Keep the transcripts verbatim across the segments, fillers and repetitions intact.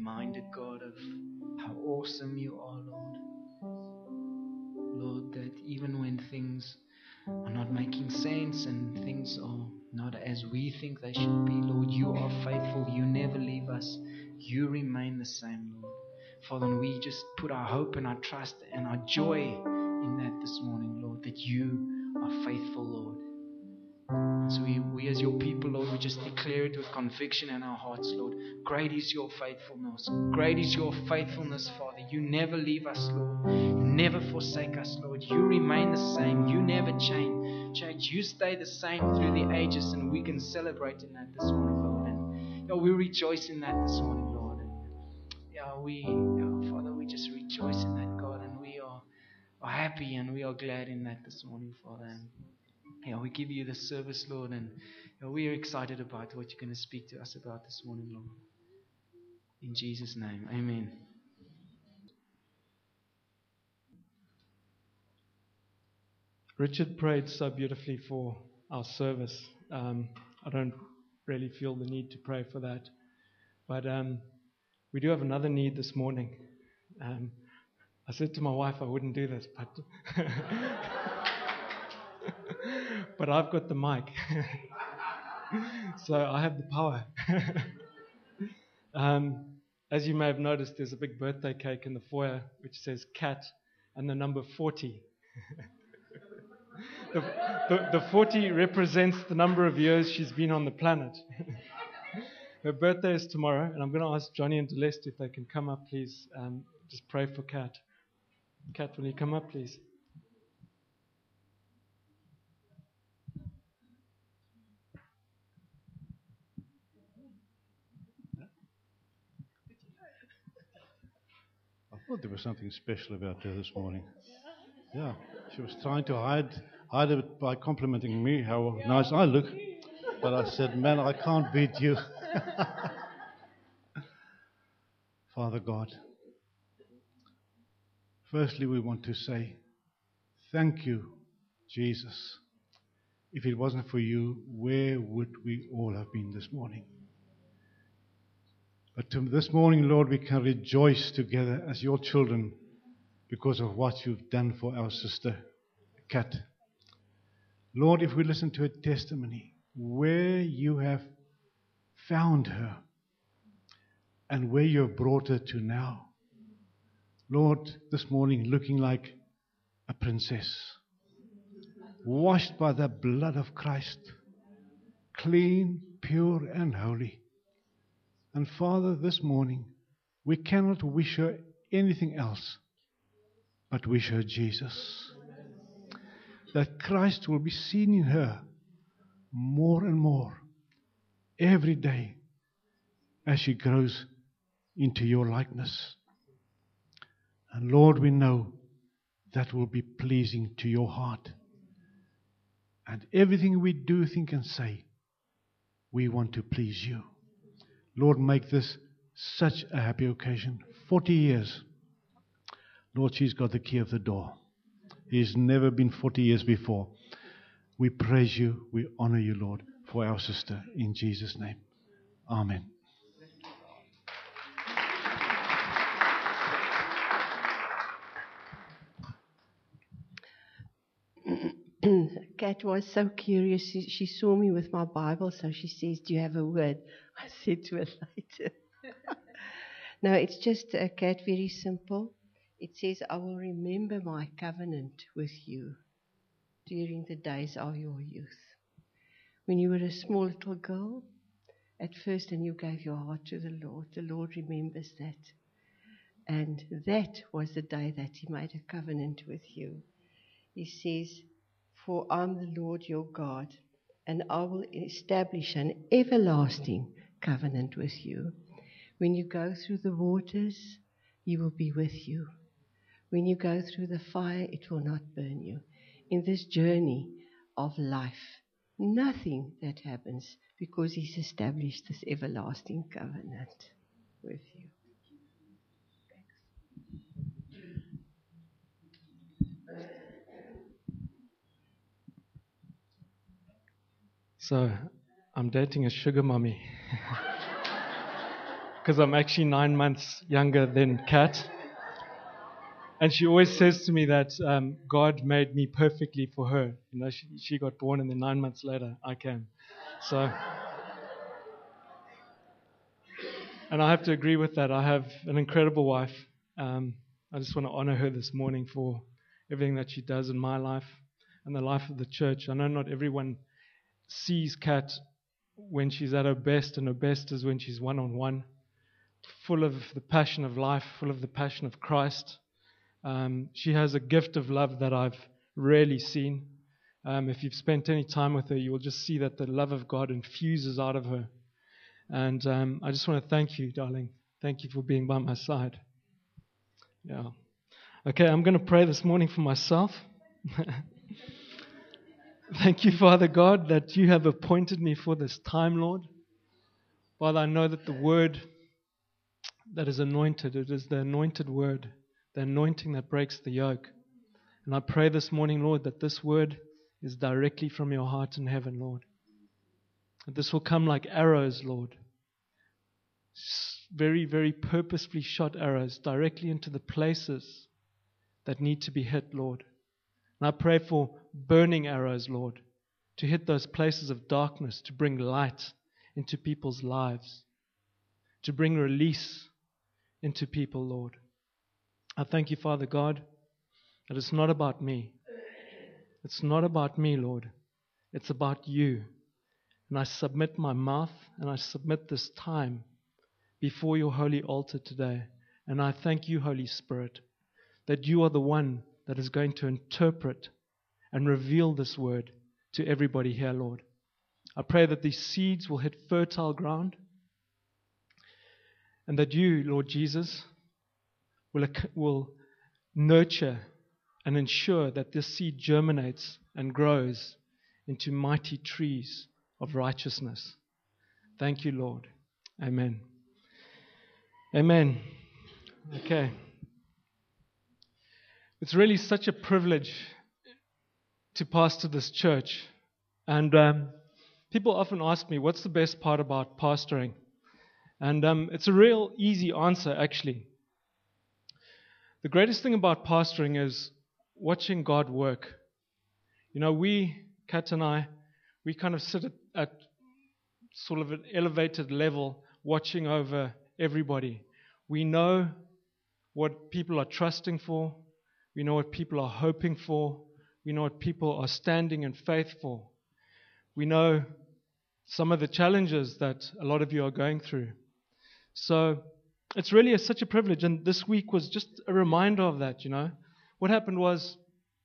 reminded, God, of how awesome you are, Lord. Lord, that even when things are not making sense and things are not as we think they should be, Lord, you are faithful. You never leave us. You remain the same, Lord. Father, and we just put our hope and our trust and our joy in that this morning, Lord, that you are faithful, Lord. And so we, we as your people, Lord, we just declare it with conviction in our hearts, Lord. Great is your faithfulness. Great is your faithfulness, Father. You never leave us, Lord. You never forsake us, Lord. You remain the same. You never change. Change. You stay the same through the ages, and we can celebrate in that this morning, Lord. And yeah, we rejoice in that this morning, Lord. And yeah, we, yeah, Father, we just rejoice in that, God, and we are, are happy and we are glad in that this morning, Father. And yeah, we give you the service, Lord, and yeah, we are excited about what you're going to speak to us about this morning, Lord. In Jesus' name, amen. Richard prayed so beautifully for our service. Um, I don't really feel the need to pray for that. But um, we do have another need this morning. Um, I said to my wife I wouldn't do this, but but I've got the mic. So I have the power. um, as you may have noticed, there's a big birthday cake in the foyer which says cat and the number forty. the, the, the forty represents the number of years she's been on the planet. Her birthday is tomorrow, and I'm going to ask Johnny and Deleste if they can come up, please. Um, just pray for Kat. Kat, will you come up, please? I thought there was something special about her this morning. Yeah, she was trying to hide hide it by complimenting me how nice I look. But I said, man, I can't beat you. Father God, firstly we want to say thank you, Jesus. If it wasn't for you, where would we all have been this morning? But to this morning, Lord, we can rejoice together as your children because of what you've done for our sister, Kat. Lord, if we listen to her testimony, where you have found her and where you have brought her to now. Lord, this morning looking like a princess, washed by the blood of Christ, clean, pure, and holy. And Father, this morning, we cannot wish her anything else but wish her Jesus. That Christ will be seen in her more and more every day as she grows into your likeness. And Lord, we know that will be pleasing to your heart. And everything we do, think, and say, we want to please you. Lord, make this such a happy occasion. Forty years. Lord, she's got the key of the door. He's never been forty years before. We praise you, we honor you, Lord, for our sister. In Jesus' name. Amen. Kat was so curious. She, she saw me with my Bible, so she says, do you have a word? I said to her later. No, it's just, uh, Kat, very simple. It says, I will remember my covenant with you during the days of your youth. When you were a small little girl, at first, and you gave your heart to the Lord, the Lord remembers that. And that was the day that he made a covenant with you. He says, for I'm the Lord your God, and I will establish an everlasting covenant with you. When you go through the waters, he will be with you. When you go through the fire, it will not burn you. In this journey of life, nothing that happens because he's established this everlasting covenant with you. So, I'm dating a sugar mummy. because I'm actually nine months younger than Kat. And she always says to me that um, God made me perfectly for her. You know, she, she got born, and then nine months later, I came. So, and I have to agree with that. I have an incredible wife. Um, I just want to honor her this morning for everything that she does in my life and the life of the church. I know not everyone sees Kat when she's at her best, and her best is when she's one-on-one, full of the passion of life, full of the passion of Christ. Um, she has a gift of love that I've rarely seen. Um, if you've spent any time with her, you will just see that the love of God infuses out of her. And um, I just want to thank you, darling. Thank you for being by my side. Yeah. Okay, I'm going to pray this morning for myself. Thank you, Father God, that you have appointed me for this time, Lord. Father, I know that the word that is anointed, it is the anointed word, the anointing that breaks the yoke. And I pray this morning, Lord, that this word is directly from your heart in heaven, Lord. That this will come like arrows, Lord. Very, very purposefully shot arrows directly into the places that need to be hit, Lord. And I pray for burning arrows, Lord, to hit those places of darkness, to bring light into people's lives, to bring release into people, Lord. I thank you, Father God, that it's not about me. It's not about me, Lord. It's about you. And I submit my mouth and I submit this time before your holy altar today. And I thank you, Holy Spirit, that you are the one that is going to interpret and reveal this word to everybody here, Lord. I pray that these seeds will hit fertile ground, and that you, Lord Jesus, will, will nurture and ensure that this seed germinates and grows into mighty trees of righteousness. Thank you, Lord. Amen. Amen. Okay. It's really such a privilege to pastor this church. And um, people often ask me, what's the best part about pastoring? And um, it's a real easy answer, actually. The greatest thing about pastoring is watching God work. You know, we, Kat and I, we kind of sit at, at sort of an elevated level watching over everybody. We know what people are trusting for. We know what people are hoping for. We know what people are standing in faith for. We know some of the challenges that a lot of you are going through. So it's really a, such a privilege. And this week was just a reminder of that, you know. What happened was,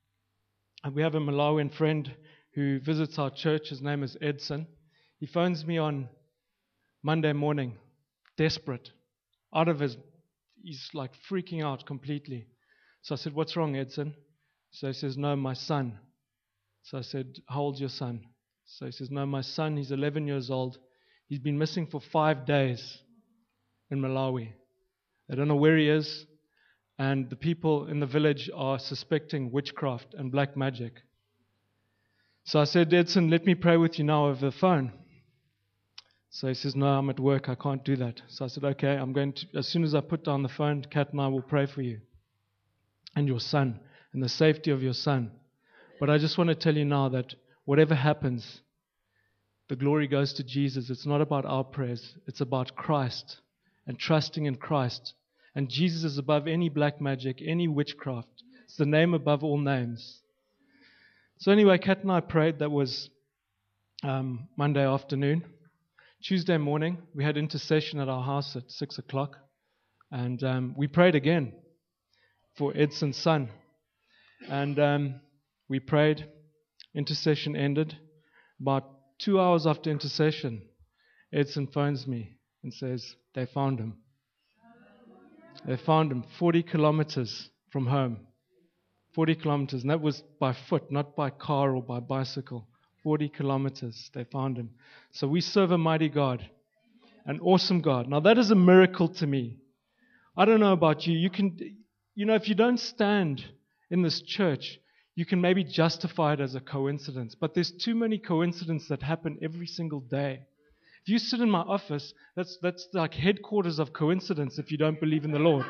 we have a Malawian friend who visits our church. His name is Edson. He phones me on Monday morning, desperate, out of his, he's like freaking out completely. So I said, what's wrong, Edson? So he says, no, my son. So I said, how old's your son? So he says, no, my son, he's eleven years old. He's been missing for five days in Malawi. They don't know where he is. And the people in the village are suspecting witchcraft and black magic. So I said, Edson, let me pray with you now over the phone. So he says, no, I'm at work. I can't do that. So I said, okay, I'm going to, as soon as I put down the phone, Kat and I will pray for you and your son and the safety of your son. But I just want to tell you now that whatever happens, the glory goes to Jesus. It's not about our prayers. It's about Christ and trusting in Christ. And Jesus is above any black magic, any witchcraft. It's the name above all names. So anyway, Kat and I prayed. That was um, Monday afternoon. Tuesday morning, we had intercession at our house at six o'clock. And um, we prayed again for Edson's son. And um, we prayed. Intercession ended. About two hours after intercession, Edson phones me and says, they found him. They found him forty kilometers from home. forty kilometers. And that was by foot, not by car or by bicycle. forty kilometers. They found him. So we serve a mighty God. An awesome God. Now that is a miracle to me. I don't know about you. You can, you know, if you don't stand in this church, you can maybe justify it as a coincidence. But there's too many coincidences that happen every single day. If If you sit in my office, that's, that's like headquarters of coincidence if you don't believe in the Lord.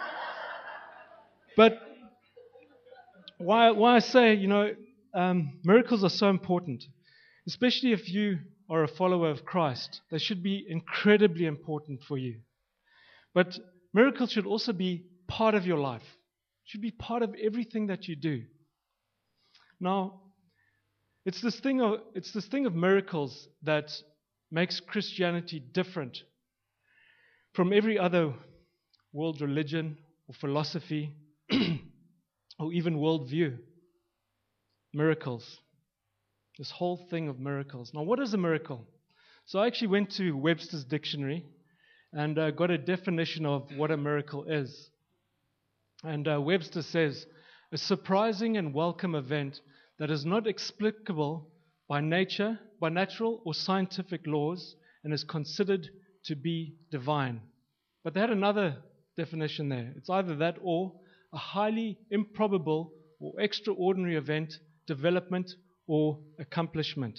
But why, why I say, you know, um, miracles are so important, especially if you are a follower of Christ. They should be incredibly important for you. But miracles should also be part of your life. Should be part of everything that you do. Now, it's this thing of it's this thing of miracles that makes Christianity different from every other world religion or philosophy or even worldview. Miracles. This whole thing of miracles. Now, what is a miracle? So I actually went to Webster's dictionary and uh, got a definition of what a miracle is. And uh, Webster says, a surprising and welcome event that is not explicable by nature, by natural or scientific laws, and is considered to be divine. But they had another definition there. It's either that or a highly improbable or extraordinary event, development, or accomplishment.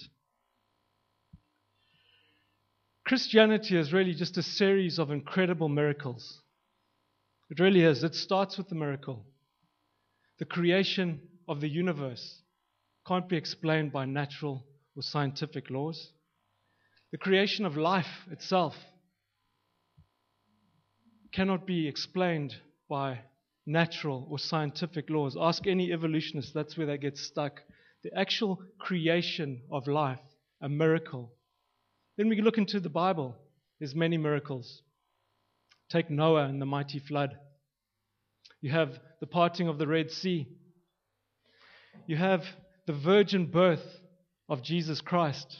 Christianity is really just a series of incredible miracles. It really is. It starts with the miracle. The creation of the universe can't be explained by natural or scientific laws. The creation of life itself cannot be explained by natural or scientific laws. Ask any evolutionist, that's where they get stuck. The actual creation of life, a miracle. Then we look into the Bible. There's many miracles. Take Noah and the mighty flood. You have the parting of the Red Sea. You have the virgin birth of Jesus Christ.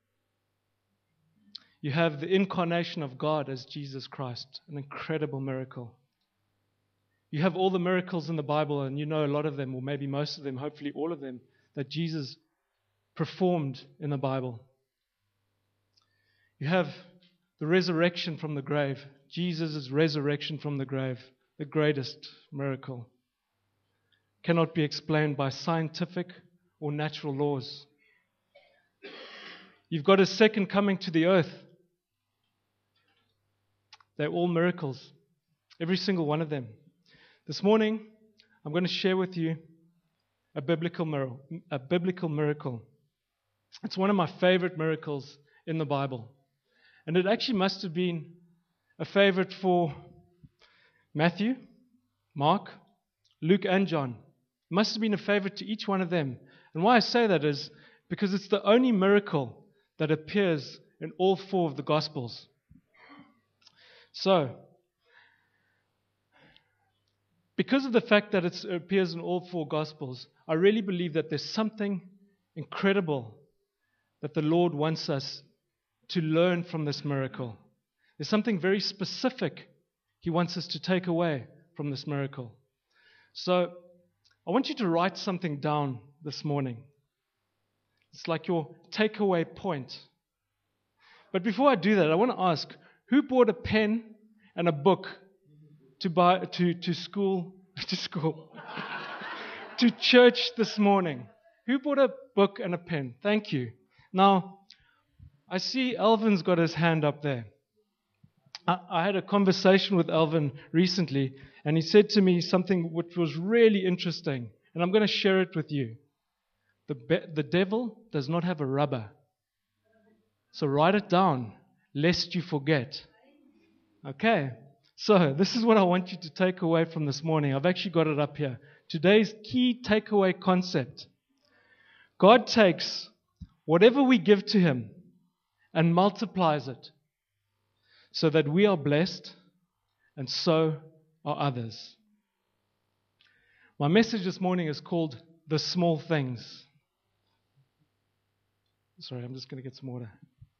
You have the incarnation of God as Jesus Christ, an incredible miracle. You have all the miracles in the Bible, and you know a lot of them, or maybe most of them, hopefully all of them, that Jesus performed in the Bible. You have the resurrection from the grave, Jesus' resurrection from the grave, the greatest miracle. Cannot be explained by scientific or natural laws. You've got a second coming to the earth. They're all miracles, every single one of them. This morning, I'm going to share with you a biblical miracle. A biblical miracle. It's one of my favorite miracles in the Bible. And it actually must have been a favorite for Matthew, Mark, Luke, and John. It must have been a favorite to each one of them. And why I say that is because it's the only miracle that appears in all four of the Gospels. So, because of the fact that it appears in all four Gospels, I really believe that there's something incredible that the Lord wants us to learn from this miracle. There's something very specific He wants us to take away from this miracle. So, I want you to write something down this morning. It's like your takeaway point. But before I do that, I want to ask, who bought a pen and a book to buy to, to school to school to church this morning? Who bought a book and a pen? Thank you. Now, I see Alvin's got his hand up there. I, I had a conversation with Alvin recently, and he said to me something which was really interesting, and I'm going to share it with you. The, be- the devil does not have a rubber. So write it down, lest you forget. Okay, so this is what I want you to take away from this morning. I've actually got it up here. Today's key takeaway concept. God takes whatever we give to Him and multiplies it so that we are blessed and so are others. My message this morning is called The Small Things. Sorry, I'm just going to get some water.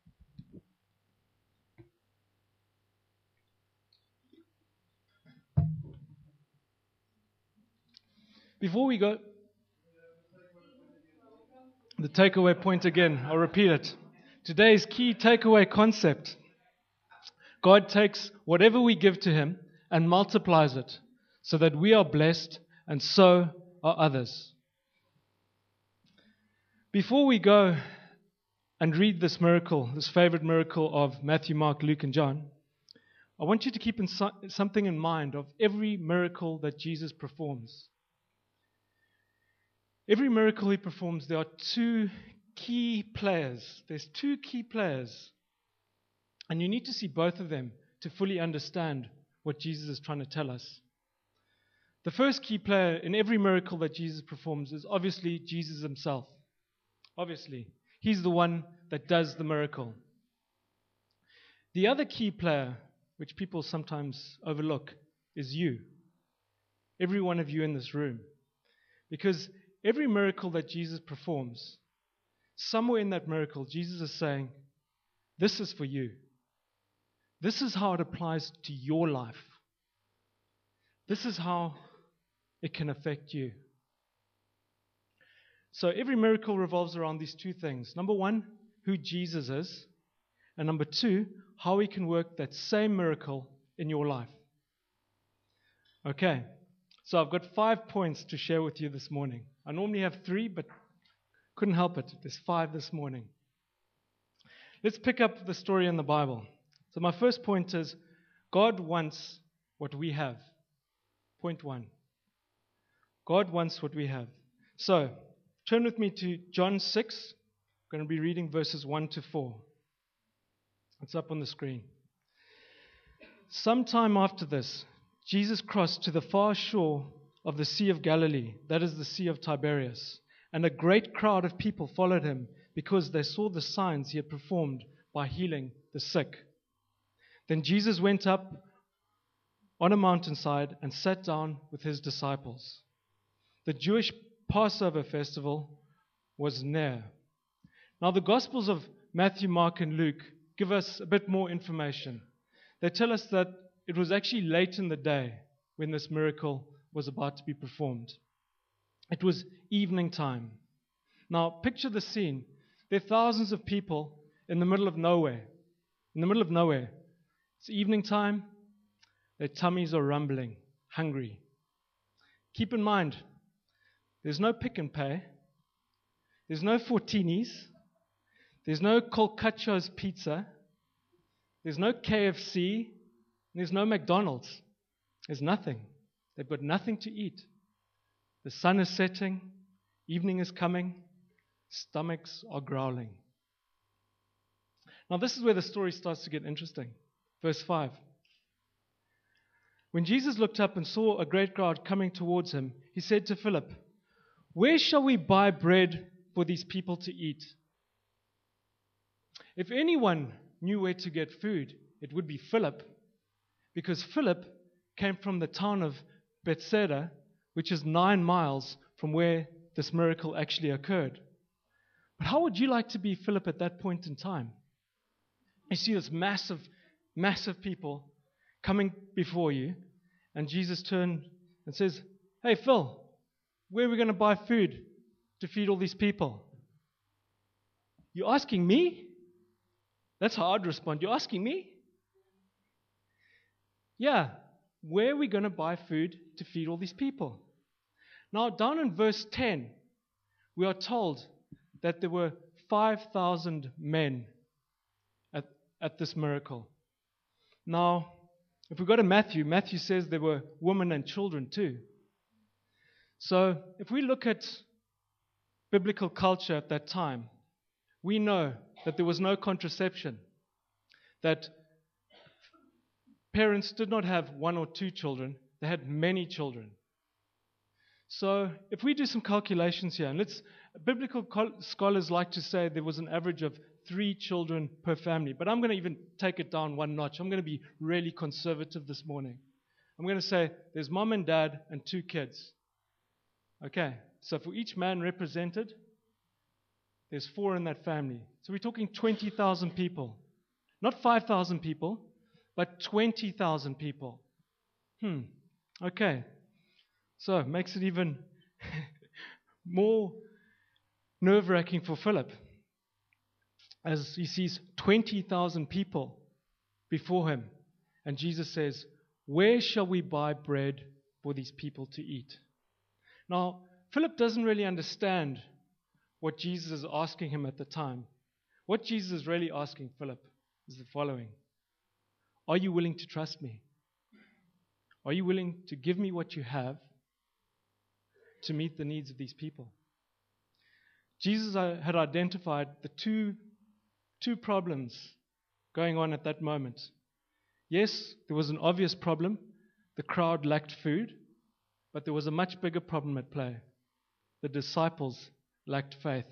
Before we go, the takeaway point again, I'll repeat it. Today's key takeaway concept. God takes whatever we give to Him and multiplies it so that we are blessed and so are others. Before we go and read this miracle, this favorite miracle of Matthew, Mark, Luke, and John, I want you to keep in so- something in mind of every miracle that Jesus performs. Every miracle he performs, there are two key players. There's two key players. And you need to see both of them to fully understand what Jesus is trying to tell us. The first key player in every miracle that Jesus performs is obviously Jesus himself. Obviously. He's the one that does the miracle. The other key player, which people sometimes overlook, is you. Every one of you in this room. Because every miracle that Jesus performs, somewhere in that miracle, Jesus is saying, this is for you. This is how it applies to your life. This is how it can affect you. So every miracle revolves around these two things. Number one, who Jesus is. And number two, how he can work that same miracle in your life. Okay, so I've got five points to share with you this morning. I normally have three, but couldn't help it. There's five this morning. Let's pick up the story in the Bible. So my first point is, God wants what we have. Point one. God wants what we have. So, turn with me to John six. I'm going to be reading verses one to four. It's up on the screen. Sometime after this, Jesus crossed to the far shore of the Sea of Galilee, that is the Sea of Tiberias, and a great crowd of people followed him because they saw the signs he had performed by healing the sick. Then Jesus went up on a mountainside and sat down with his disciples. The Jewish Passover festival was near. Now the Gospels of Matthew, Mark, and Luke give us a bit more information. They tell us that it was actually late in the day when this miracle was about to be performed. It was evening time. Now picture the scene. There are thousands of people in the middle of nowhere. In the middle of nowhere. It's evening time. Their tummies are rumbling, hungry. Keep in mind, there's no Pick and Pay. There's no Fortinis. There's no Colcacio's Pizza. There's no K F C. There's no McDonald's. There's nothing. They've got nothing to eat. The sun is setting. Evening is coming. Stomachs are growling. Now this is where the story starts to get interesting. Verse five. When Jesus looked up and saw a great crowd coming towards him, he said to Philip, "Where shall we buy bread for these people to eat?" If anyone knew where to get food, it would be Philip, because Philip came from the town of Bethsaida, which is nine miles from where this miracle actually occurred. But how would you like to be Philip at that point in time? You see this massive, massive people coming before you, and Jesus turned and says, "Hey Phil, where are we going to buy food to feed all these people?" You're asking me? That's how I'd respond. You're asking me? Yeah, where are we going to buy food to feed all these people? Now, down in verse ten, we are told that there were five thousand men at, at this miracle. Now, if we go to Matthew, Matthew says there were women and children too. So, if we look at biblical culture at that time, we know that there was no contraception, that parents did not have one or two children, they had many children. So, if we do some calculations here, and let's, biblical scholars like to say there was an average of three children per family, but I'm going to even take it down one notch. I'm going to be really conservative this morning. I'm going to say there's mom and dad and two kids. Okay, so for each man represented, there's four in that family. So we're talking twenty thousand people. Not five thousand people, but twenty thousand people. Hmm, okay. So it makes it even more nerve-wracking for Philip as he sees twenty thousand people before him. And Jesus says, "Where shall we buy bread for these people to eat?" Now, Philip doesn't really understand what Jesus is asking him at the time. What Jesus is really asking Philip is the following. Are you willing to trust me? Are you willing to give me what you have to meet the needs of these people? Jesus had identified the two, two problems going on at that moment. Yes, there was an obvious problem. The crowd lacked food, but there was a much bigger problem at play. The disciples lacked faith.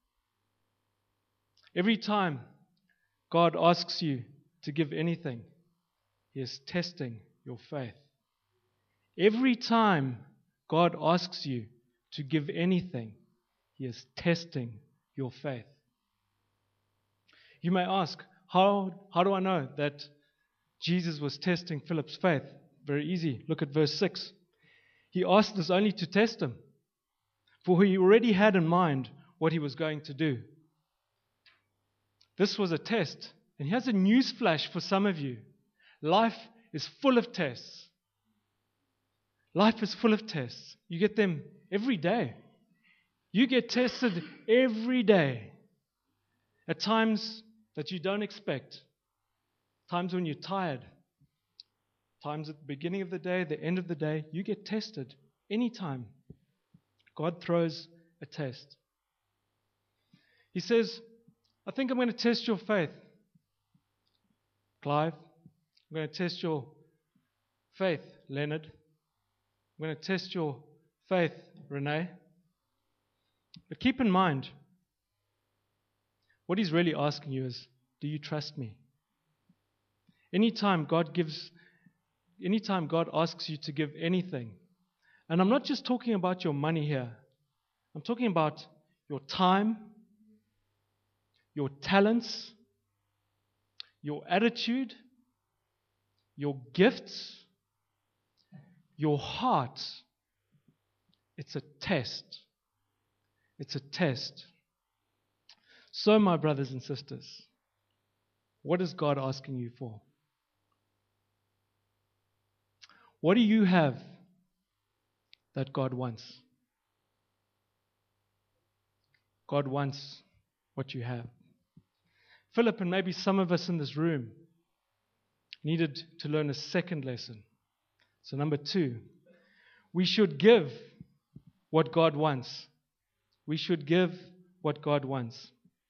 Every time God asks you to give anything, He is testing your faith. Every time God asks you to give anything, He is testing your faith. You may ask, how, how do I know that Jesus was testing Philip's faith? Very easy. Look at verse six. He asked this only to test him, for he already had in mind what he was going to do. This was a test. And here's a news flash for some of you. Life is full of tests. Life is full of tests. You get them every day. You get tested every day. At times that you don't expect. Times when you're tired. Times at the beginning of the day, the end of the day. You get tested anytime. God throws a test. He says, I think I'm going to test your faith, Clive. I'm going to test your faith, Leonard. I'm going to test your faith, Renee. But keep in mind, what he's really asking you is, do you trust me? Anytime God gives, anytime God asks you to give anything, and I'm not just talking about your money here. I'm talking about your time, your talents, your attitude, your gifts, your heart. It's a test. It's a test. So, my brothers and sisters, what is God asking you for? What do you have that God wants? God wants what you have. Philip, and maybe some of us in this room, needed to learn a second lesson. So number two, we should give what God wants. We should give what God wants.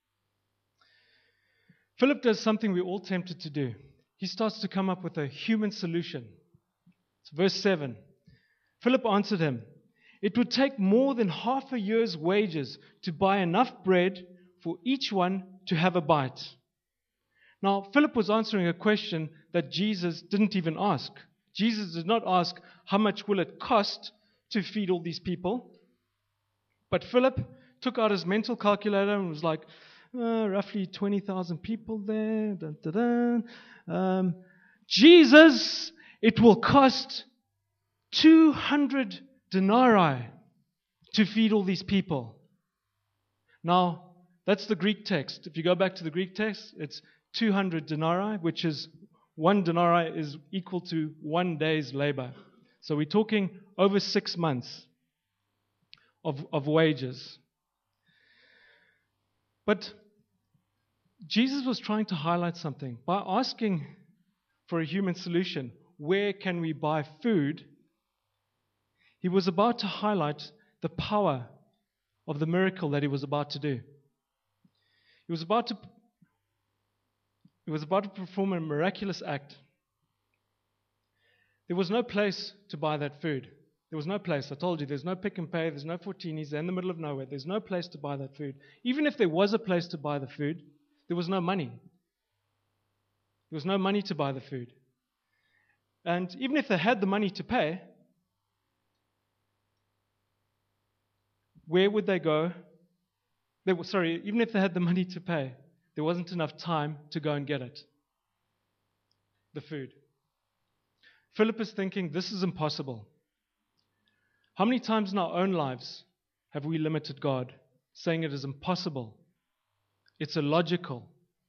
Philip does something we're all tempted to do. He starts to come up with a human solution. So verse seven. Philip answered him, it would take more than half a year's wages to buy enough bread for each one to have a bite. Now, Philip was answering a question that Jesus didn't even ask. Jesus did not ask, how much will it cost to feed all these people? But Philip took out his mental calculator and was like, uh, roughly twenty thousand people there. Dun, dun, dun. Um, Jesus, it will cost two hundred denarii to feed all these people. Now, that's the Greek text. If you go back to the Greek text, it's two hundred denarii, which is one denarii is equal to one day's labor. So we're talking over six months of, of wages. But Jesus was trying to highlight something. By asking for a human solution, where can we buy food? He was about to highlight the power of the miracle that he was about to do. He was about to He was about to perform a miraculous act. There was no place to buy that food. There was no place. I told you, there's no Pick and Pay, there's no Fortinis, they're in the middle of nowhere. There's no place to buy that food. Even if there was a place to buy the food, there was no money. There was no money to buy the food. And even if they had the money to pay, where would they go? They were, sorry, even if they had the money to pay, there wasn't enough time to go and get it. The food. Philip is thinking, this is impossible. How many times in our own lives have we limited God, saying it is impossible? It's illogical.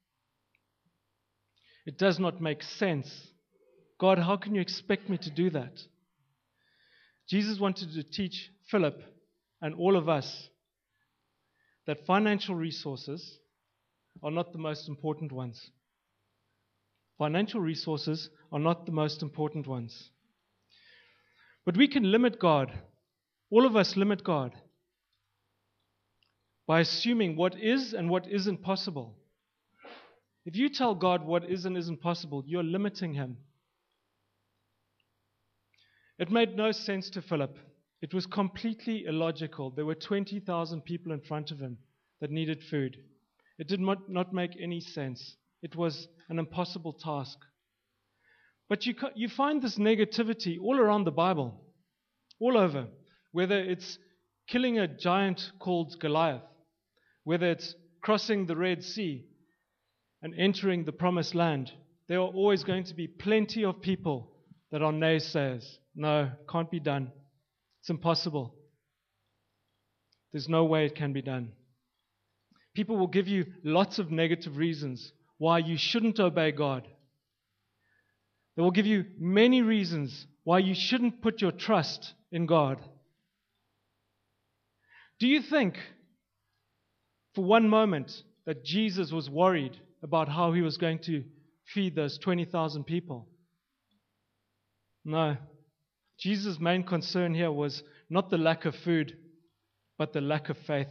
It does not make sense. God, how can you expect me to do that? Jesus wanted to teach Philip and all of us that financial resources are not the most important ones. Financial resources are not the most important ones. But we can limit God. All of us limit God by assuming what is and what isn't possible. If you tell God what is and isn't possible, you're limiting Him. It made no sense to Philip. It was completely illogical. There were twenty thousand people in front of him that needed food. It did not, not make any sense. It was an impossible task. But you, you find this negativity all around the Bible, all over, whether it's killing a giant called Goliath, whether it's crossing the Red Sea and entering the Promised Land. There are always going to be plenty of people that are naysayers. No, can't be done. It's impossible. There's no way it can be done. People will give you lots of negative reasons why you shouldn't obey God. They will give you many reasons why you shouldn't put your trust in God. Do you think for one moment that Jesus was worried about how He was going to feed those twenty thousand people? No. Jesus' main concern here was not the lack of food, but the lack of faith.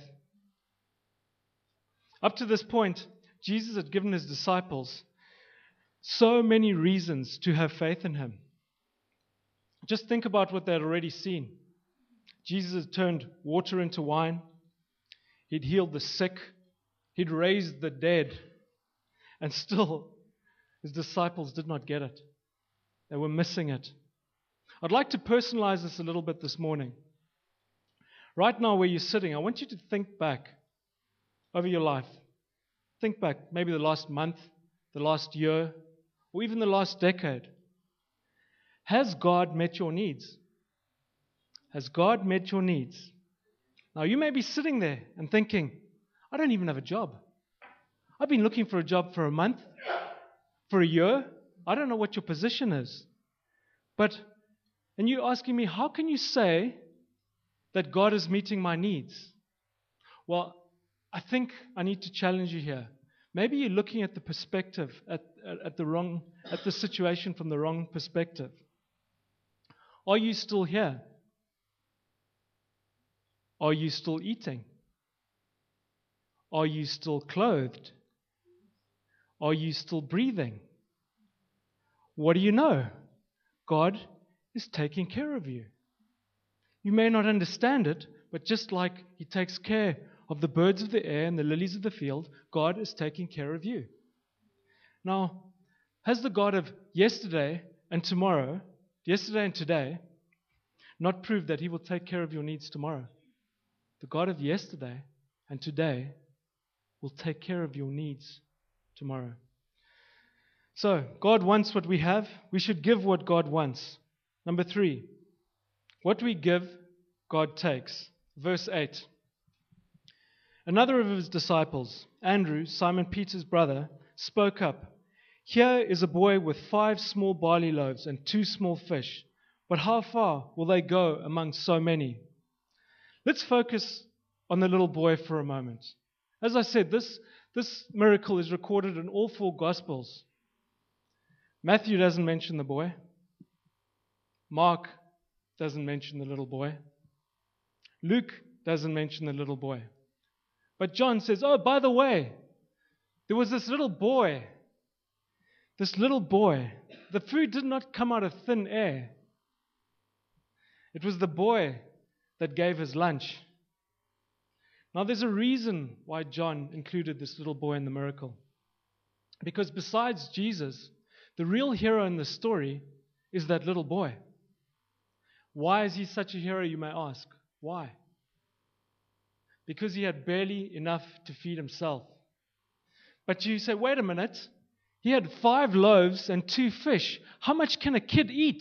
Up to this point, Jesus had given His disciples so many reasons to have faith in Him. Just think about what they had already seen. Jesus had turned water into wine. He'd healed the sick. He'd raised the dead. And still, His disciples did not get it. They were missing it. I'd like to personalize this a little bit this morning. Right now where you're sitting, I want you to think back over your life. Think back, maybe the last month, the last year, or even the last decade. Has God met your needs? Has God met your needs? Now you may be sitting there and thinking, I don't even have a job. I've been looking for a job for a month, for a year. I don't know what your position is. But, and you're asking me, how can you say that God is meeting my needs? Well, I think I need to challenge you here. Maybe you're looking at the perspective, at, at, at the wrong, at the situation from the wrong perspective. Are you still here? Are you still eating? Are you still clothed? Are you still breathing? What do you know? God is taking care of you. You may not understand it, but just like He takes care of the birds of the air and the lilies of the field, God is taking care of you. Now, has the God of yesterday and tomorrow, yesterday and today, not proved that He will take care of your needs tomorrow? The God of yesterday and today will take care of your needs tomorrow. So, God wants what we have. We should give what God wants. Number three, what we give, God takes. Verse eight. Another of His disciples, Andrew, Simon Peter's brother, spoke up. Here is a boy with five small barley loaves and two small fish. But how far will they go among so many? Let's focus on the little boy for a moment. As I said, this, this miracle is recorded in all four Gospels. Matthew doesn't mention the boy. Mark doesn't mention the little boy. Luke doesn't mention the little boy. But John says, oh, by the way, there was this little boy. This little boy. The food did not come out of thin air. It was the boy that gave his lunch. Now there's a reason why John included this little boy in the miracle. Because besides Jesus, the real hero in the story is that little boy. Why is he such a hero, you may ask? Why? Because he had barely enough to feed himself. But you say, wait a minute, he had five loaves and two fish. How much can a kid eat?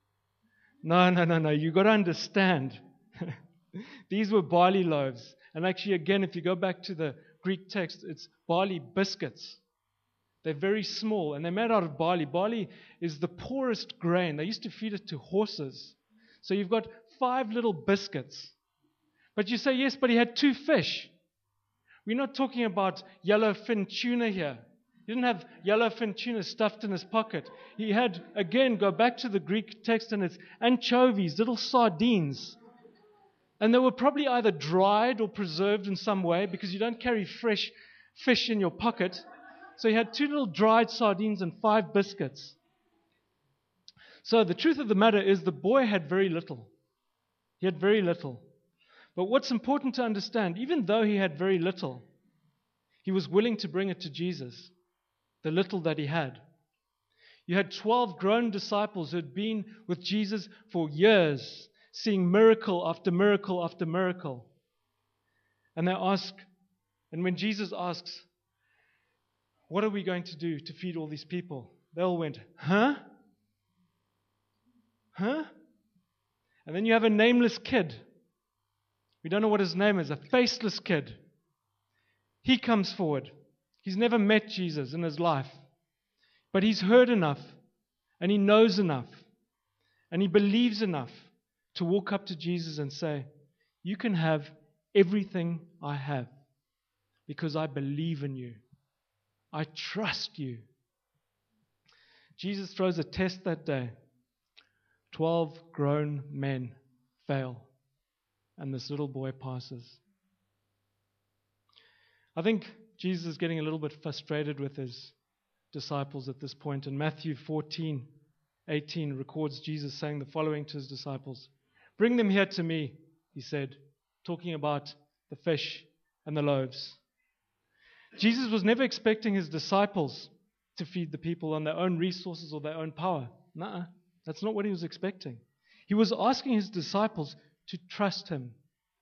No, no, no, no, you've got to understand. These were barley loaves. And actually, again, if you go back to the Greek text, it's barley biscuits. They're very small, and they're made out of barley. Barley is the poorest grain. They used to feed it to horses. So you've got five little biscuits. But you say, yes, but he had two fish. we're not talking about yellowfin tuna here. He didn't have yellowfin tuna stuffed in his pocket. He had, again, go back to the Greek text, and it's anchovies, little sardines. And they were probably either dried or preserved in some way, because you don't carry fresh fish in your pocket. So he had two little dried sardines and five biscuits. So the truth of the matter is the boy had very little. He had very little. But what's important to understand, even though he had very little, he was willing to bring it to Jesus, the little that he had. You had twelve grown disciples who had been with Jesus for years, seeing miracle after miracle after miracle. And they ask, and when Jesus asks, what are we going to do to feed all these people? They all went, huh? Huh? And then you have a nameless kid. We don't know what his name is, a faceless kid. He comes forward. He's never met Jesus in his life. But he's heard enough, and he knows enough, and he believes enough to walk up to Jesus and say, you can have everything I have because I believe in you. I trust you. Jesus throws a test that day. Twelve grown men fail, and this little boy passes. I think Jesus is getting a little bit frustrated with his disciples at this point. And Matthew fourteen eighteen records Jesus saying the following to his disciples. Bring them here to me, he said, talking about the fish and the loaves. Jesus was never expecting his disciples to feed the people on their own resources or their own power. Nuh-uh. That's not what he was expecting. He was asking his disciples to trust him.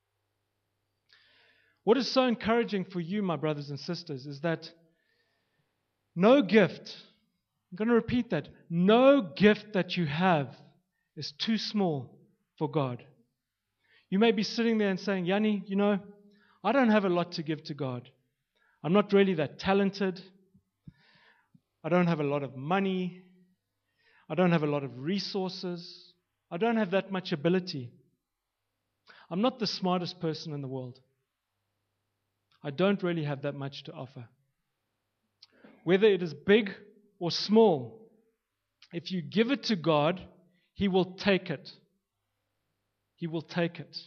What is so encouraging for you, my brothers and sisters, is that no gift, I'm going to repeat that, no gift that you have is too small for God. You may be sitting there and saying, Yanni, you know, I don't have a lot to give to God. I'm not really that talented. I don't have a lot of money. I don't have a lot of resources. I don't have that much ability. I'm not the smartest person in the world. I don't really have that much to offer. Whether it is big or small, if you give it to God, He will take it. He will take it.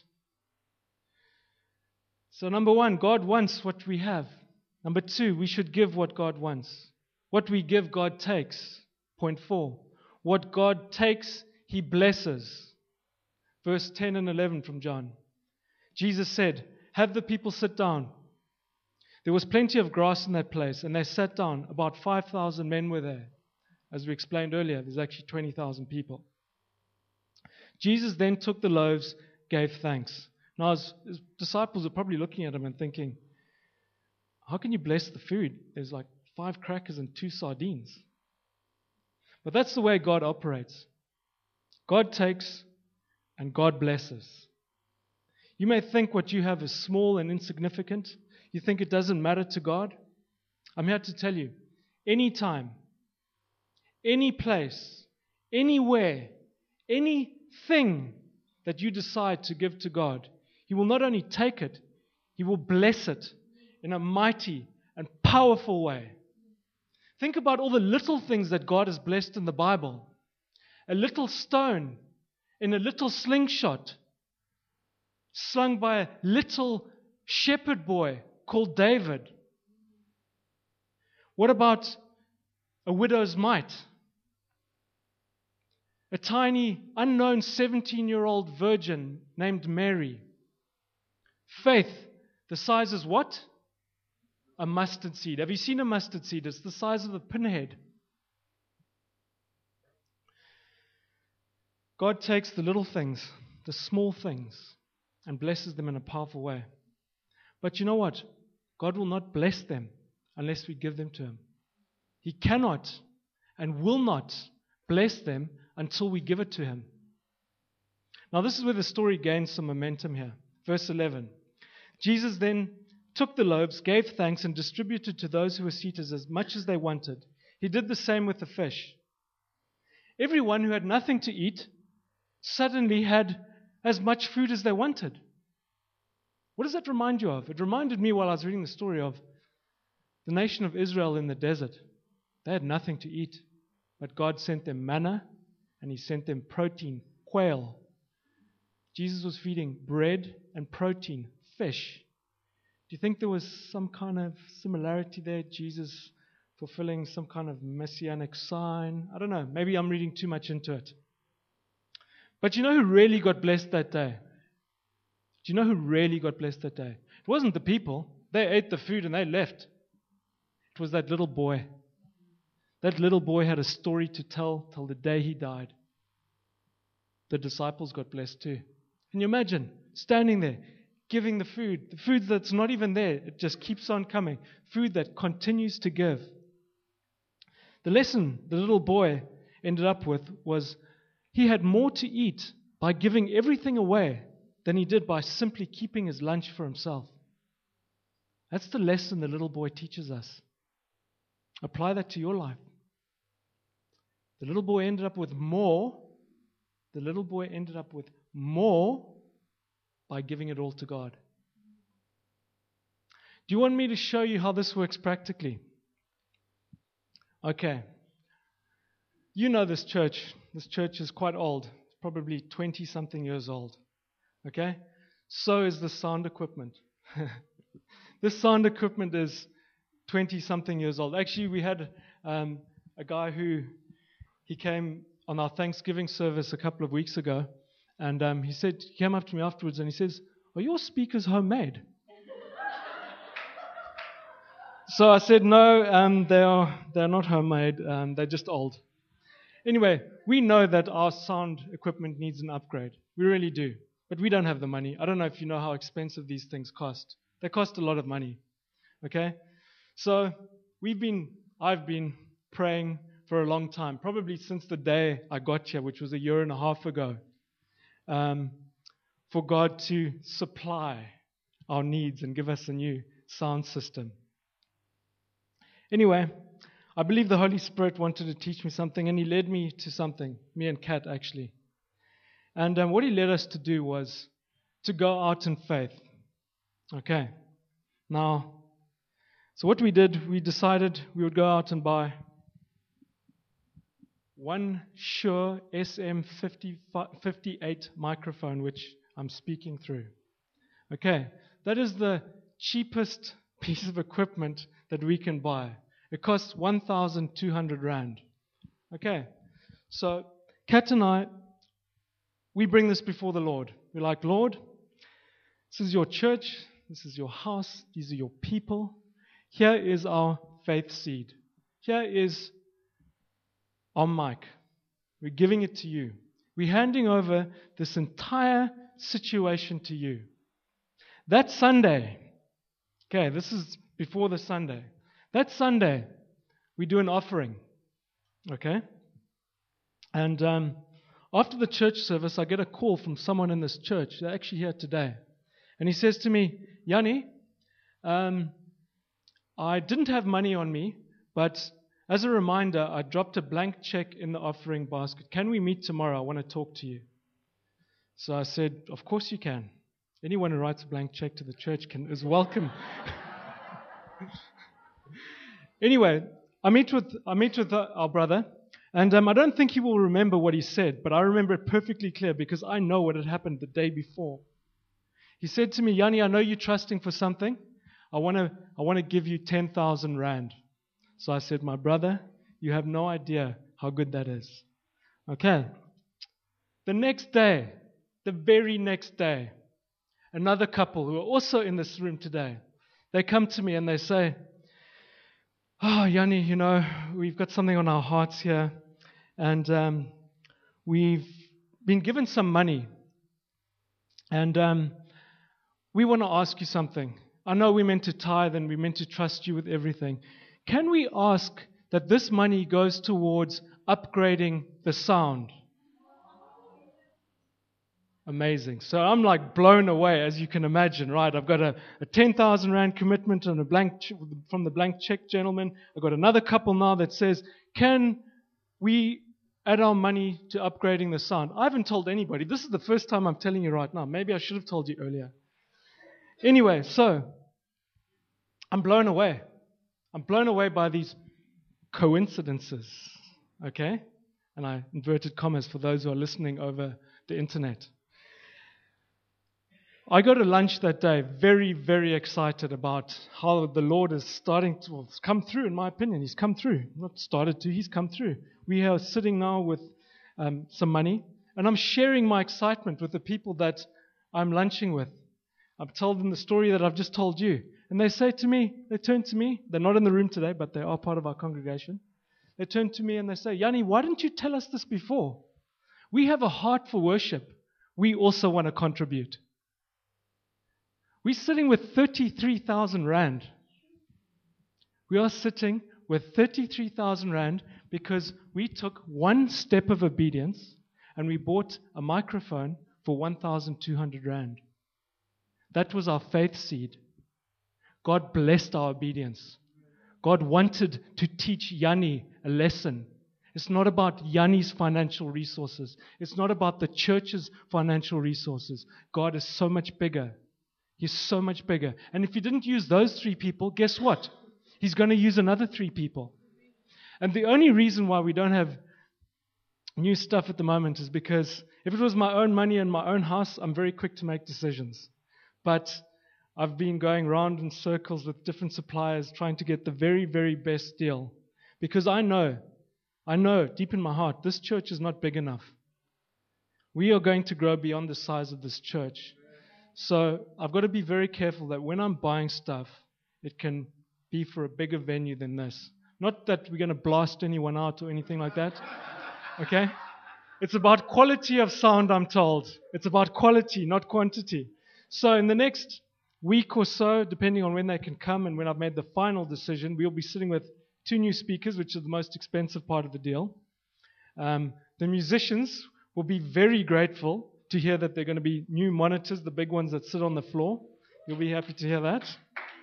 So number one, God wants what we have. Number two, we should give what God wants. What we give, God takes. Point four. What God takes, He blesses. Verse ten and eleven from John. Jesus said, have the people sit down. There was plenty of grass in that place, and they sat down. About five thousand men were there. As we explained earlier, there's actually twenty thousand people. Jesus then took the loaves, gave thanks. Now his, his disciples are probably looking at him and thinking, how can you bless the food? There's like five crackers and two sardines. But that's the way God operates. God takes and God blesses. You may think what you have is small and insignificant. You think it doesn't matter to God. I'm here to tell you, anytime, any place, anywhere, anything that you decide to give to God, He will not only take it, He will bless it in a mighty and powerful way. Think about all the little things that God has blessed in the Bible. A little stone in a little slingshot slung by a little shepherd boy called David. What about a widow's mite? A tiny, unknown seventeen-year-old virgin named Mary. Faith, the size is what? A mustard seed. Have you seen a mustard seed? It's the size of a pinhead. God takes the little things, the small things, and blesses them in a powerful way. But you know what? God will not bless them unless we give them to Him. He cannot and will not bless them until we give it to Him. Now this is where the story gains some momentum here. Verse eleven. Jesus then took the loaves, gave thanks, and distributed to those who were seated as much as they wanted. He did the same with the fish. Everyone who had nothing to eat suddenly had as much food as they wanted. What does that remind you of? It reminded me while I was reading the story of the nation of Israel in the desert. They had nothing to eat, but God sent them manna and He sent them protein, quail. Jesus was feeding bread and protein, fish. Do you think there was some kind of similarity there? Jesus fulfilling some kind of messianic sign? I don't know. Maybe I'm reading too much into it. But you know who really got blessed that day? Do you know who really got blessed that day? It wasn't the people. They ate the food and they left. It was that little boy. That little boy had a story to tell till the day he died. The disciples got blessed too. Can you imagine standing there, giving the food, the food that's not even there, it just keeps on coming, food that continues to give. The lesson the little boy ended up with was he had more to eat by giving everything away than he did by simply keeping his lunch for himself. That's the lesson the little boy teaches us. Apply that to your life. The little boy ended up with more. The little boy ended up with more by giving it all to God. Do you want me to show you how this works practically? Okay. You know this church. This church is quite old. It's probably twenty-something years old. Okay? So is the sound equipment. This sound equipment is twenty-something years old. Actually, we had um, a guy who, he came on our Thanksgiving service a couple of weeks ago, and um, he said, he came up to me afterwards and he says, "Are your speakers homemade?" So I said, "No, um, they are they're not homemade. Um, they're just old." Anyway, we know that our sound equipment needs an upgrade. We really do. But we don't have the money. I don't know if you know how expensive these things cost. They cost a lot of money. Okay? So we've been, I've been praying for a long time, probably since the day I got here, which was a year and a half ago, um, for God to supply our needs and give us a new sound system. Anyway, I believe the Holy Spirit wanted to teach me something, and He led me to something, me and Kat actually. And um, what He led us to do was to go out in faith. Okay. Now, so what we did, we decided we would go out and buy one Shure S M fifty-eight microphone, which I'm speaking through. Okay. That is the cheapest piece of equipment that we can buy. It costs one thousand two hundred rand. Okay. So, Kat and I, we bring this before the Lord. We're like, "Lord, this is your church. This is your house. These are your people. Here is our faith seed. Here is our mic. We're giving it to you. We're handing over this entire situation to you." That Sunday, okay, this is before the Sunday. That Sunday, we do an offering. Okay? And um, after the church service, I get a call from someone in this church. They're actually here today. And he says to me, "Yanni, um, I didn't have money on me, but as a reminder, I dropped a blank check in the offering basket. Can we meet tomorrow? I want to talk to you." So I said, "Of course you can. Anyone who writes a blank check to the church can is welcome." Anyway, I meet with I meet with our brother, and um, I don't think he will remember what he said, but I remember it perfectly clear because I know what had happened the day before. He said to me, "Yanni, I know you're trusting for something. I want to I want to give you ten thousand rand." So I said, "My brother, you have no idea how good that is." Okay. The next day, the very next day, another couple who are also in this room today, they come to me and they say, "Oh, Yanni, you know, we've got something on our hearts here, and um, we've been given some money, and um, we want to ask you something. I know we're meant to tithe and we're meant to trust you with everything. Can we ask that this money goes towards upgrading the sound?" Amazing. So I'm like blown away, as you can imagine, right? I've got a, a ten thousand rand commitment and a blank ch- from the blank check gentleman. I've got another couple now that says, "Can we add our money to upgrading the sound?" I haven't told anybody. This is the first time I'm telling you right now. Maybe I should have told you earlier. Anyway, so I'm blown away. I'm blown away by these coincidences, okay? And I inverted commas for those who are listening over the internet. I go to lunch that day very, very excited about how the Lord is starting to well, come through, in my opinion. He's come through. Not started to, he's come through. We are sitting now with um, some money, and I'm sharing my excitement with the people that I'm lunching with. I've told them the story that I've just told you. And they say to me, they turn to me, they're not in the room today, but they are part of our congregation. They turn to me and they say, Yanni, why didn't you tell us this before? We have a heart for worship. We also want to contribute. We're sitting with thirty-three thousand rand. We are sitting with thirty-three thousand rand because we took one step of obedience and we bought a microphone for one thousand two hundred rand. That was our faith seed. God blessed our obedience. God wanted to teach Yanni a lesson. It's not about Yanni's financial resources. It's not about the church's financial resources. God is so much bigger. He's so much bigger. And if he didn't use those three people, guess what? He's going to use another three people. And the only reason why we don't have new stuff at the moment is because if it was my own money and my own house, I'm very quick to make decisions. But I've been going round in circles with different suppliers trying to get the very, very best deal. Because I know, I know deep in my heart, this church is not big enough. We are going to grow beyond the size of this church. So I've got to be very careful that when I'm buying stuff, it can be for a bigger venue than this. Not that we're going to blast anyone out or anything like that. Okay? It's about quality of sound, I'm told. It's about quality, not quantity. So in the next week or so, depending on when they can come and when I've made the final decision, we'll be sitting with two new speakers, which is the most expensive part of the deal. Um, the musicians will be very grateful to hear that there are going to be new monitors, the big ones that sit on the floor. You'll be happy to hear that.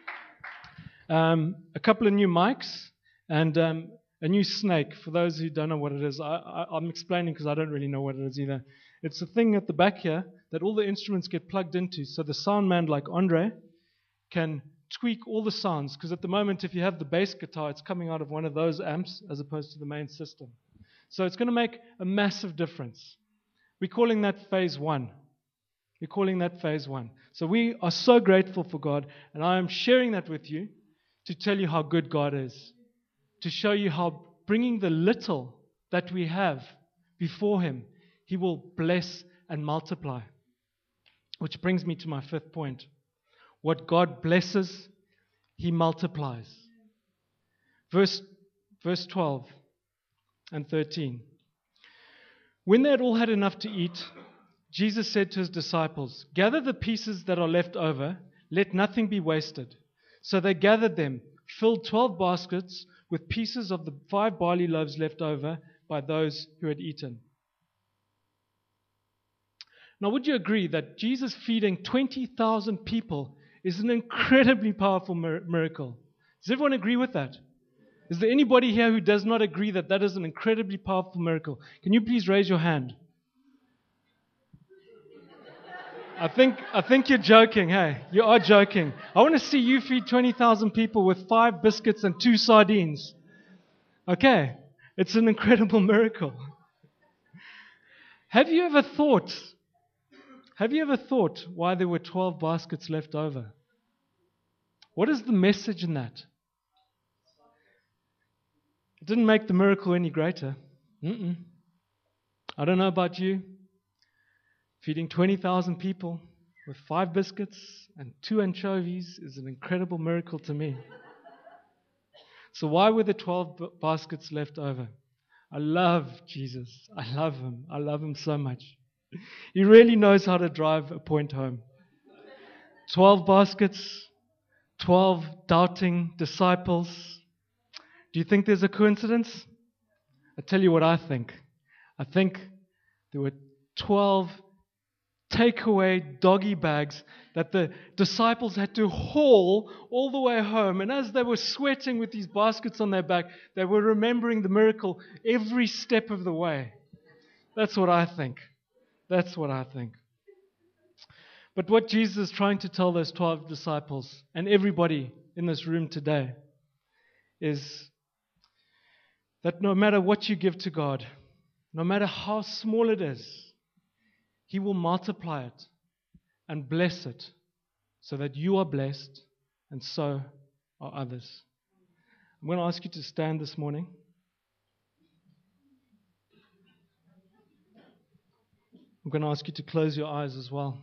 Um, a couple of new mics and um, a new snake. For those who don't know what it is, I, I, I'm explaining because I don't really know what it is either. It's a thing at the back here that all the instruments get plugged into, so the sound man like Andre can tweak all the sounds, because at the moment if you have the bass guitar, it's coming out of one of those amps as opposed to the main system. So it's going to make a massive difference. We're calling that phase one. We're calling that phase one. So we are so grateful for God, and I am sharing that with you to tell you how good God is, to show you how bringing the little that we have before Him, He will bless and multiply. Which brings me to my fifth point. What God blesses, He multiplies. Verse, verse twelve and thirteen. When they had all had enough to eat, Jesus said to His disciples, "Gather the pieces that are left over, let nothing be wasted." So they gathered them, filled twelve baskets with pieces of the five barley loaves left over by those who had eaten. Now, would you agree that Jesus feeding twenty thousand people is an incredibly powerful mir- miracle? Does everyone agree with that? Is there anybody here who does not agree that that is an incredibly powerful miracle? Can you please raise your hand? I think I think you're joking, hey? You are joking. I want to see you feed twenty thousand people with five biscuits and two sardines. Okay, it's an incredible miracle. Have you ever thought, have you ever thought why there were twelve baskets left over? What is the message in that? It didn't make the miracle any greater. Mm-mm. I don't know about you. Feeding twenty thousand people with five biscuits and two anchovies is an incredible miracle to me. So why were the twelve b- baskets left over? I love Jesus. I love Him. I love Him so much. He really knows how to drive a point home. twelve baskets, twelve doubting disciples. Do you think there's a coincidence? I tell you what I think. I think there were twelve takeaway doggy bags that the disciples had to haul all the way home. And as they were sweating with these baskets on their back, they were remembering the miracle every step of the way. That's what I think. That's what I think. But what Jesus is trying to tell those twelve disciples and everybody in this room today is that no matter what you give to God, no matter how small it is, He will multiply it and bless it so that you are blessed and so are others. I'm going to ask you to stand this morning. I'm going to ask you to close your eyes as well.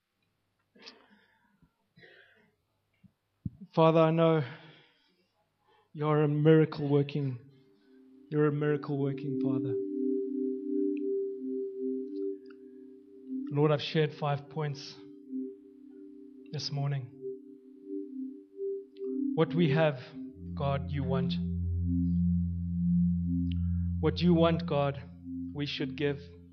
Father, I know you're a miracle working, you're a miracle working Father. Lord, I've shared five points this morning. What we have, God, you want. What you want, God, we should give.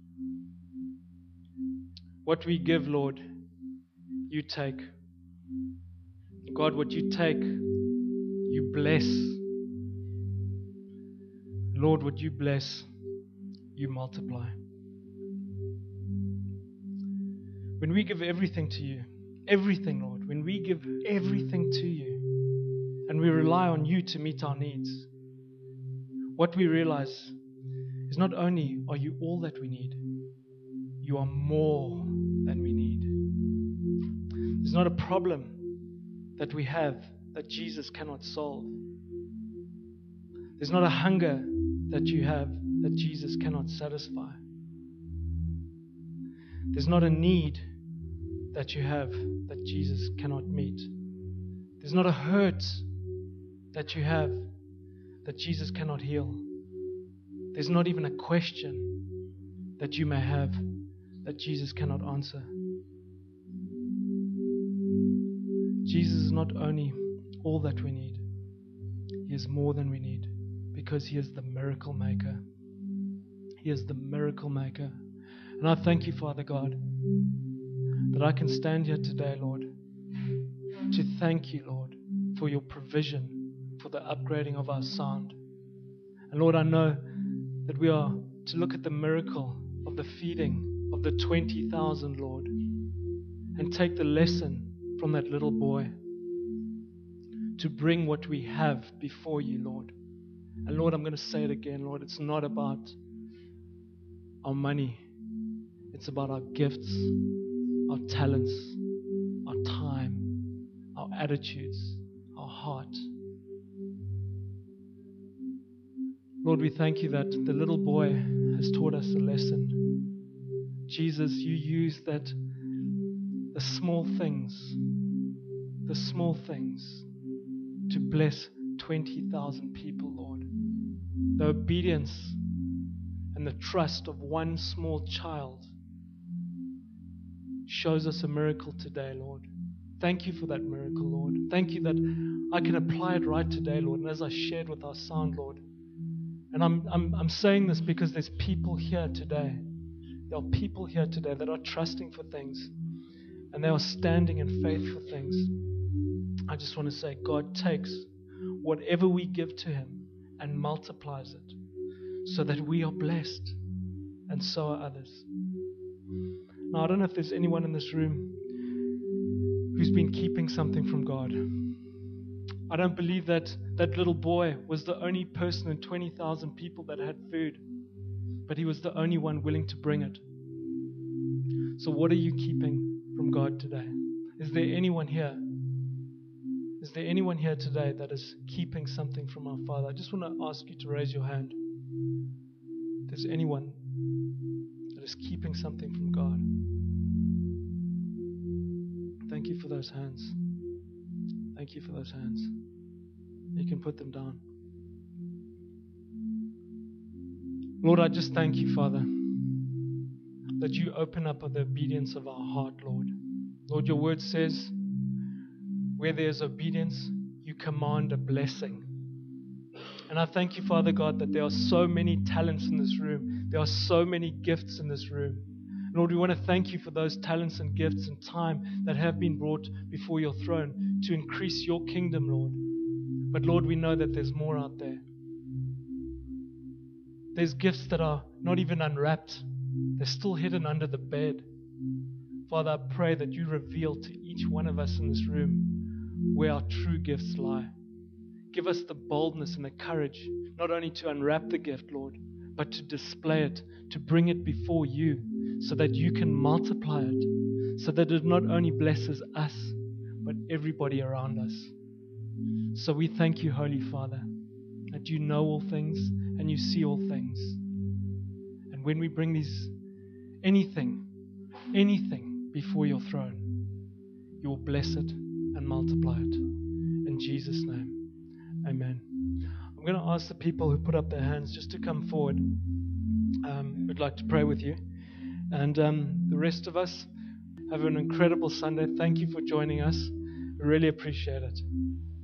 What we give, Lord, you take. God, what you take, you bless. Lord, what you bless, you multiply. When we give everything to you, everything, Lord, when we give everything to you and we rely on you to meet our needs, what we realize is not only are you all that we need, you are more than we need. There's not a problem that we have that Jesus cannot solve. There's not a hunger that you have that Jesus cannot satisfy. There's not a need that you have that Jesus cannot meet. There's not a hurt that you have that Jesus cannot heal. There's not even a question that you may have that Jesus cannot answer. Jesus is not only all that we need, He is more than we need, because He is the miracle maker. He is the miracle maker. And I thank you, Father God, that I can stand here today, Lord, to thank you, Lord, for your provision for the upgrading of our sound. And Lord, I know that we are to look at the miracle of the feeding of the twenty thousand, Lord, and take the lesson from that little boy to bring what we have before you, Lord. And Lord, I'm going to say it again, Lord, it's not about our money. It's about our gifts, our talents, our time, our attitudes, our heart. Lord, we thank you that the little boy has taught us a lesson. Jesus, you use that, the small things, the small things to bless twenty thousand people, Lord. The obedience and the trust of one small child shows us a miracle today, Lord. Thank you for that miracle, Lord. Thank you that I can apply it right today, Lord. And as I shared with our sound, Lord, and I'm, I'm, I'm saying this because there's people here today. There are people here today that are trusting for things, and they are standing in faith for things. I just want to say, God takes whatever we give to Him and multiplies it so that we are blessed, and so are others. Now, I don't know if there's anyone in this room who's been keeping something from God. I don't believe that that little boy was the only person in twenty thousand people that had food, but he was the only one willing to bring it. So what are you keeping from God today? Is there anyone here? Is there anyone here today that is keeping something from our Father? I just want to ask you to raise your hand. If there's anyone that is keeping something from God. Thank you for those hands. Thank you for those hands. You can put them down. Lord, I just thank you, Father, that you open up the obedience of our heart, Lord. Lord, your word says, where there's obedience, you command a blessing. And I thank you, Father God, that there are so many talents in this room. There are so many gifts in this room. Lord, we want to thank you for those talents and gifts and time that have been brought before your throne to increase your kingdom, Lord. But Lord, we know that there's more out there. There's gifts that are not even unwrapped. They're still hidden under the bed. Father, I pray that you reveal to each one of us in this room where our true gifts lie. Give us the boldness and the courage, not only to unwrap the gift, Lord, but to display it, to bring it before you, so that you can multiply it, so that it not only blesses us, but everybody around us. So we thank you, Holy Father, that you know all things and you see all things. And when we bring these, anything, anything before your throne, you will bless it and multiply it. In Jesus' name, amen. I'm going to ask the people who put up their hands just to come forward. Um, we'd like to pray with you. And um, the rest of us, have an incredible Sunday. Thank you for joining us. We really appreciate it.